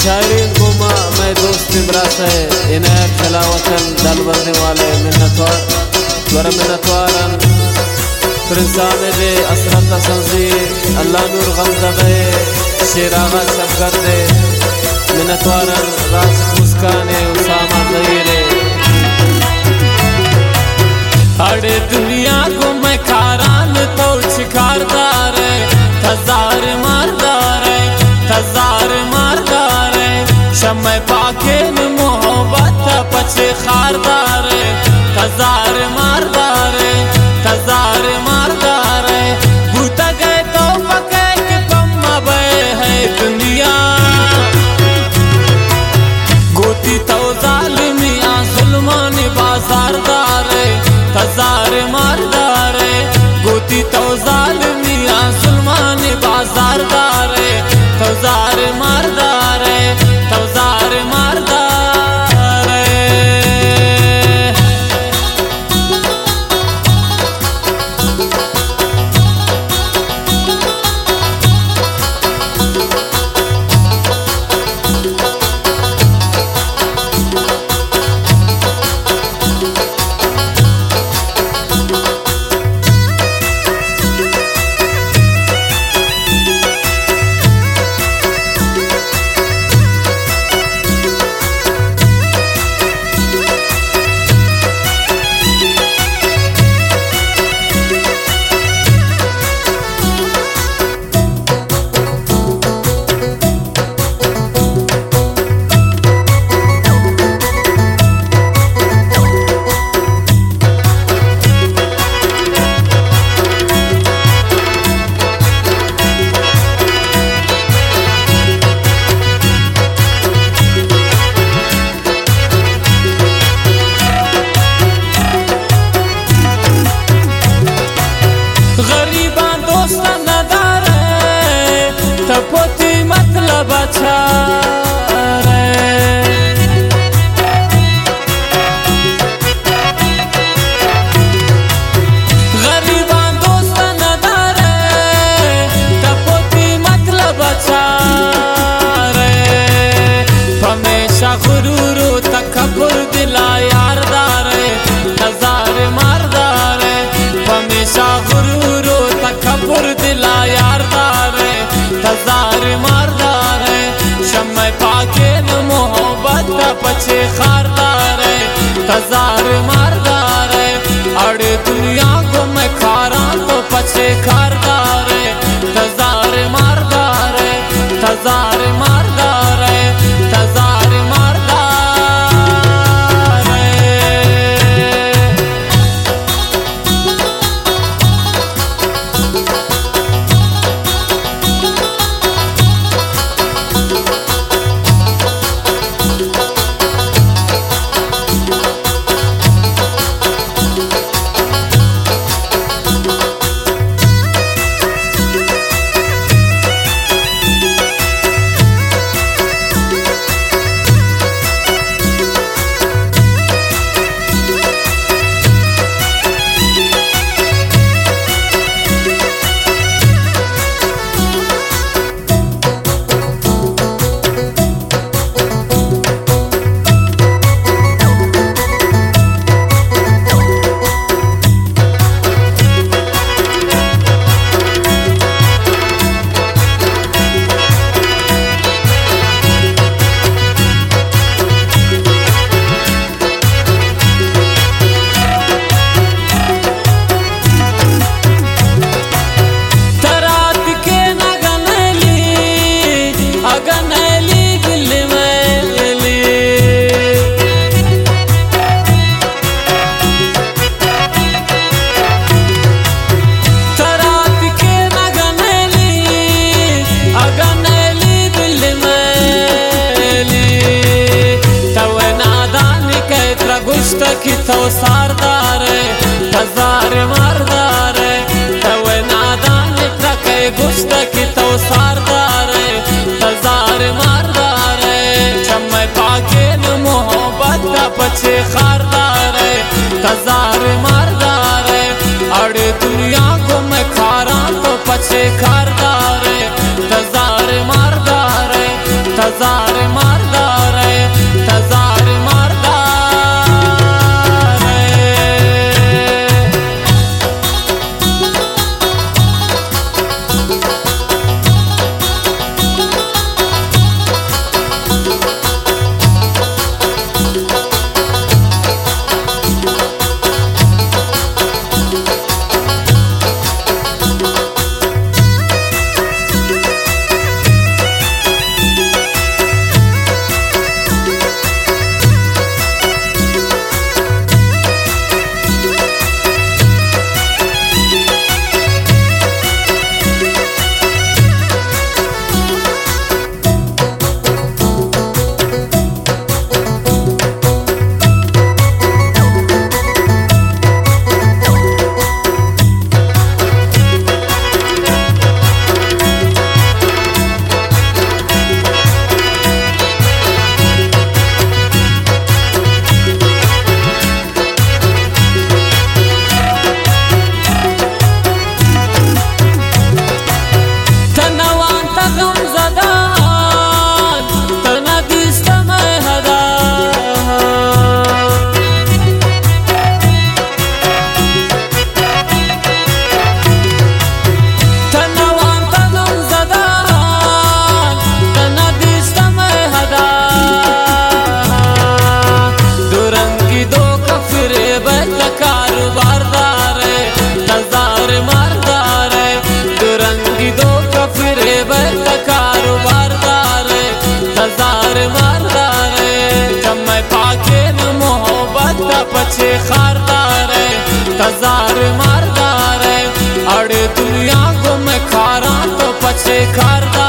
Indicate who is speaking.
Speaker 1: शायरीन गुमा मैं दोस्त इमरास है इनायत खिलावतन दल बनने वाले मिन्नतवारन प्रिंसामेद असरत संजीर अल्लाह नूर गमज़बे शेरागा शबगर्दे मिन्नतवारन राज मुस्काने उसामा ज़हीरे अड़े दुनिया को मैं खारान तो शिकारदार हजार मारदार शम्मे पाके मोहब्बत पछे खारदार हजार मारदार भूता गए तो पके के कम बे है दुनिया गोती तो जालिमिया जुल्मान बाजारदार हजार मारदार गोती तो जालिमिया जुल्मान बाजारदार हजार मारदार पोती मतलब अच्छा गरीबा दोस्त नदार पोती मतलब अच्छा हमेशा गुरूरो तकब्बुर दिला यारदार हजार मारदार हमेशा गुरूरो तकब्बुर दिला यारदार हजार मारदार शम्मे पाके न मोहब्बत पछे खारदार हजार मारदार अड़े दुनिया को मैं खारा तो पछे खारदार हजार मारदार हजार मारदार हजार मारदार की तो सारदार हजार मारदार तवे नादान ट्रके गुस्त की तो सारदार हजार मारदार शम्मे पाके न मोहब्बत पछे खारदार हजार मारदार अड़े दुनिया को मैं खारा तो पछे खारदार हजार मारदार हजार बेत कारोबारदार तजार मारदार जम्मे पाके न मोहब्बत पछे खारदार तजार मारदार अड़े दुनिया को मैं खारा तो पछे खारदार